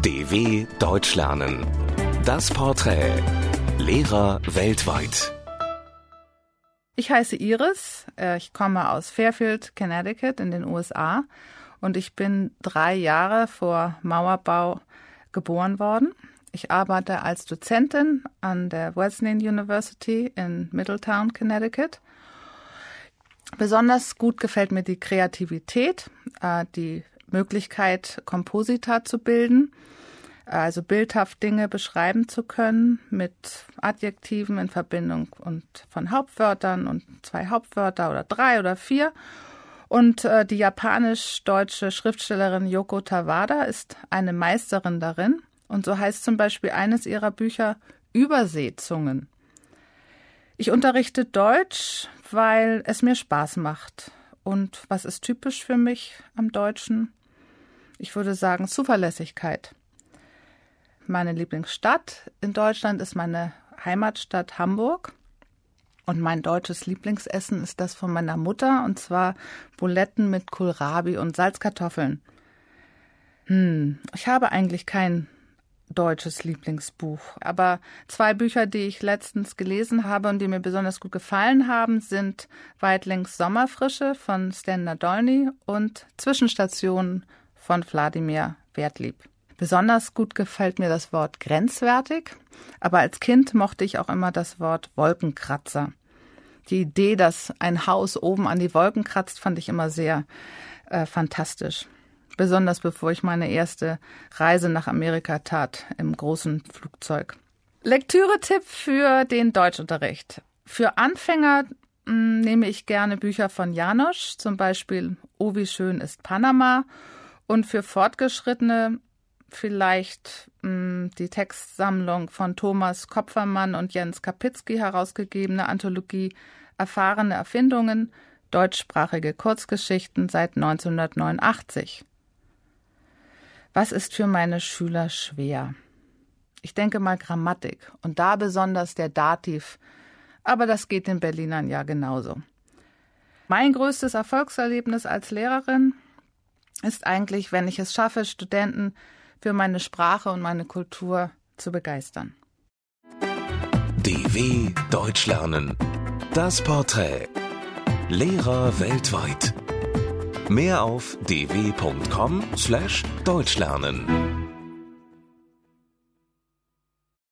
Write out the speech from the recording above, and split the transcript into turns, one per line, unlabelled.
DW Deutsch lernen. Das Porträt. Lehrer weltweit.
Ich heiße Iris, ich komme aus Fairfield, Connecticut in den USA und ich bin 3 Jahre vor Mauerbau geboren worden. Ich arbeite als Dozentin an der Wesleyan University in Middletown, Connecticut. Besonders gut gefällt mir die Kreativität, die Möglichkeit, Komposita zu bilden, also bildhaft Dinge beschreiben zu können mit Adjektiven in Verbindung und von Hauptwörtern und 2 Hauptwörter oder 3 oder 4. Und die japanisch-deutsche Schriftstellerin Yoko Tawada ist eine Meisterin darin. Und so heißt zum Beispiel eines ihrer Bücher Überseezungen. Ich unterrichte Deutsch, weil es mir Spaß macht. Und was ist typisch für mich am Deutschen? Ich würde sagen Zuverlässigkeit. Meine Lieblingsstadt in Deutschland ist meine Heimatstadt Hamburg. Und mein deutsches Lieblingsessen ist das von meiner Mutter, und zwar Buletten mit Kohlrabi und Salzkartoffeln. Ich habe eigentlich kein deutsches Lieblingsbuch, aber 2 Bücher, die ich letztens gelesen habe und die mir besonders gut gefallen haben, sind Weitlings Sommerfrische von Stan Nadolny und Zwischenstationen von Wladimir Wertlieb. Besonders gut gefällt mir das Wort grenzwertig, aber als Kind mochte ich auch immer das Wort Wolkenkratzer. Die Idee, dass ein Haus oben an die Wolken kratzt, fand ich immer sehr fantastisch. Besonders bevor ich meine erste Reise nach Amerika tat, im großen Flugzeug. Lektüre-Tipp für den Deutschunterricht. Für Anfänger nehme ich gerne Bücher von Janosch, zum Beispiel Oh, wie schön ist Panama. Und für Fortgeschrittene vielleicht die Textsammlung von Thomas Kopfermann und Jens Kapitzky herausgegebene Anthologie Erfahrene Erfindungen, deutschsprachige Kurzgeschichten seit 1989. Was ist für meine Schüler schwer? Ich denke mal Grammatik und da besonders der Dativ, aber das geht den Berlinern ja genauso. Mein größtes Erfolgserlebnis als Lehrerin ist eigentlich, wenn ich es schaffe, Studenten für meine Sprache und meine Kultur zu begeistern.
DW Deutsch lernen. Das Porträt. Lehrer weltweit. Mehr auf dw.com/deutschlernen.